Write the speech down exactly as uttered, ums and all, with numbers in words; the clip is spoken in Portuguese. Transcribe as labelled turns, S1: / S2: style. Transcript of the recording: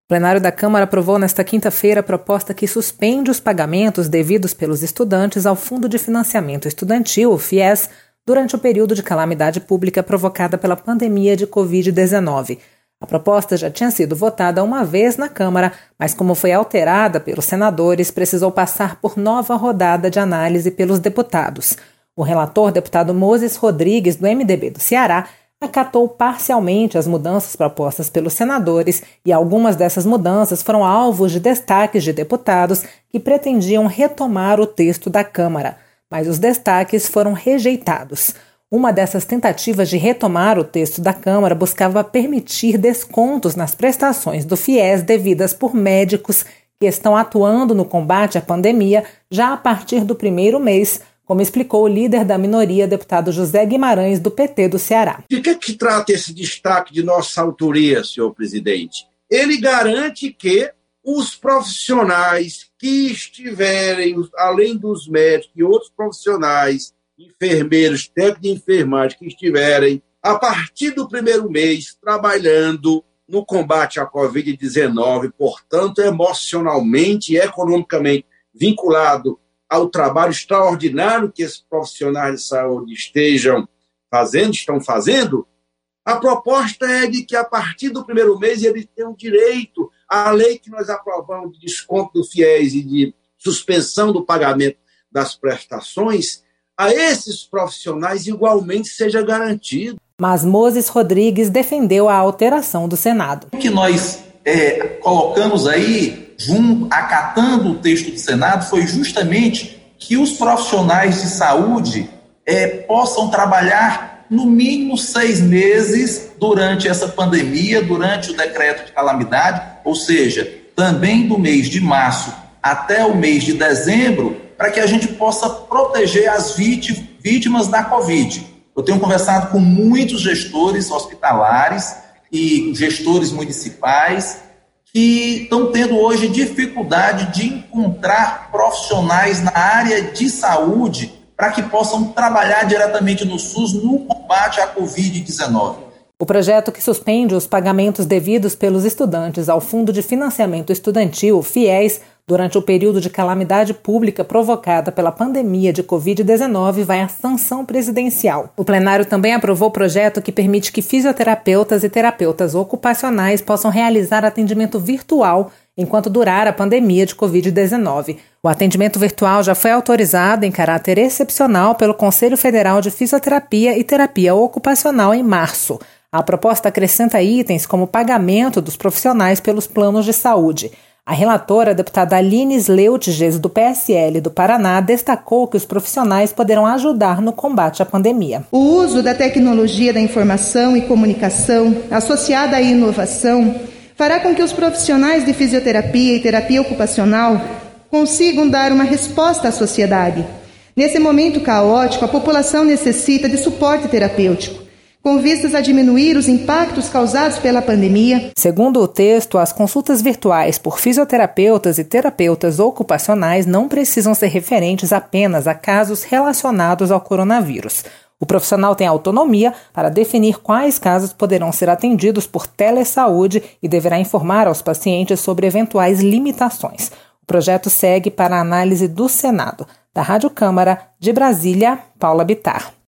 S1: plenário da Câmara aprovou nesta quinta-feira a proposta que suspende os pagamentos devidos pelos estudantes ao Fundo de Financiamento Estudantil, o FIES, durante o período de calamidade pública provocada pela pandemia de covid dezenove. A proposta já tinha sido votada uma vez na Câmara, mas como foi alterada pelos senadores, precisou passar por nova rodada de análise pelos deputados. O relator, deputado Moses Rodrigues, do M D B do Ceará, acatou parcialmente as mudanças propostas pelos senadores e algumas dessas mudanças foram alvos de destaques de deputados que pretendiam retomar o texto da Câmara, mas os destaques foram rejeitados. Uma dessas tentativas de retomar o texto da Câmara buscava permitir descontos nas prestações do FIES devidas por médicos que estão atuando no combate à pandemia já a partir do primeiro mês, como explicou o líder da minoria, deputado José Guimarães, do P T do Ceará.
S2: De que, que trata esse destaque de nossa autoria, senhor presidente? Ele garante que os profissionais que estiverem, além dos médicos e outros profissionais, enfermeiros, técnicos de enfermagem que estiverem, a partir do primeiro mês, trabalhando no combate à covid dezenove, portanto, emocionalmente e economicamente vinculado ao trabalho extraordinário que esses profissionais de saúde estejam fazendo, estão fazendo, a proposta é de que, a partir do primeiro mês, eles tenham direito à lei que nós aprovamos de desconto do FIES e de suspensão do pagamento das prestações, a esses profissionais igualmente seja garantido.
S1: Mas Moses Rodrigues defendeu a alteração do Senado.
S3: O que nós é, colocamos aí, junto, acatando o texto do Senado, foi justamente que os profissionais de saúde é, possam trabalhar no mínimo seis meses durante essa pandemia, durante o decreto de calamidade, ou seja, também do mês de março até o mês de dezembro, para que a gente possa proteger as vítimas da Covid. Eu tenho conversado com muitos gestores hospitalares e gestores municipais que estão tendo hoje dificuldade de encontrar profissionais na área de saúde para que possam trabalhar diretamente no SUS no combate à covid dezenove.
S1: O projeto que suspende os pagamentos devidos pelos estudantes ao Fundo de Financiamento Estudantil, FIES, durante o período de calamidade pública provocada pela pandemia de covid dezenove, vai à sanção presidencial. O plenário também aprovou o projeto que permite que fisioterapeutas e terapeutas ocupacionais possam realizar atendimento virtual enquanto durar a pandemia de covid dezenove. O atendimento virtual já foi autorizado em caráter excepcional pelo Conselho Federal de Fisioterapia e Terapia Ocupacional em março. A proposta acrescenta itens como pagamento dos profissionais pelos planos de saúde. A relatora, a deputada Aline Sleutges, do P S L do Paraná, destacou que os profissionais poderão ajudar no combate à pandemia.
S4: O uso da tecnologia da informação e comunicação, associada à inovação, fará com que os profissionais de fisioterapia e terapia ocupacional consigam dar uma resposta à sociedade. Nesse momento caótico, a população necessita de suporte terapêutico, com vistas a diminuir os impactos causados pela pandemia.
S1: Segundo o texto, as consultas virtuais por fisioterapeutas e terapeutas ocupacionais não precisam ser referentes apenas a casos relacionados ao coronavírus. O profissional tem autonomia para definir quais casos poderão ser atendidos por telesaúde e deverá informar aos pacientes sobre eventuais limitações. O projeto segue para a análise do Senado. Da Rádio Câmara, de Brasília, Paula Bittar.